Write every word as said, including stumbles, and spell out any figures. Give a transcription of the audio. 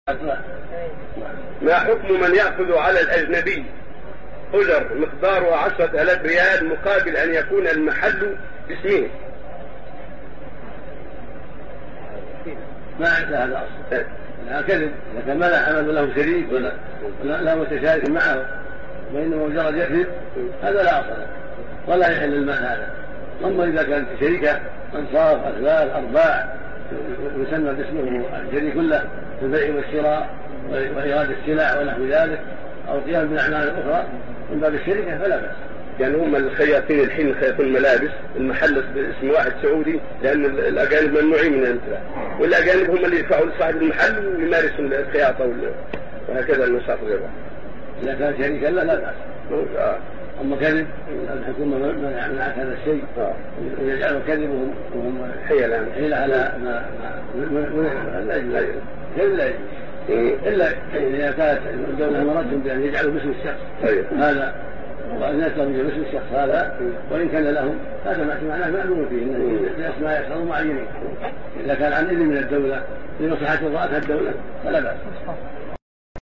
ما حكم من يأخذ على الأجنبي أجر مقدارها عشرة آلاف ريال مقابل أن يكون المحل باسمه؟ ما عند هذا أصل، لا كذب. إذا كان ما لا عمل له شريك ولا لا متشارك معه وإنما مجرد يكذب هذا لا أصل ولا يحل المال هذا. أما إذا كانت شركة أنصاف أثلاث أرباع يسمى باسمه الشريك كله في البيع والشراء وإيراد السلع ونحو ذلك أو القيام بالأعمال الأخرى من باب الشركة فلا بأس. يعني هم الخياطين الحين خياطون الملابس المحل باسم واحد سعودي، لأن الأجانب ممنوعين من الانتفاع، والأجانب هم اللي يدفعوا لصاحب المحل ويمارسوا الخياطة وهكذا المسافر الربح. إذا كان شريكا لا لا بأس. أما كذب الحكومة منعت هذا الشيء ويجعلوا كذبهم وهم حيلة حيلة على ما لا يجوز لا يجوز إلا إذا كانت الدولة مرتهم بأن يجعلوا باسم الشخص هذا وأن يطلبوا باسم الشخص هذا وإن كان لهم هذا معناه معلوم فيه إن الأسماء يحصلوا معينين. إذا كان عن إذن من الدولة لمصلحة رأتها الدولة فلا بأس.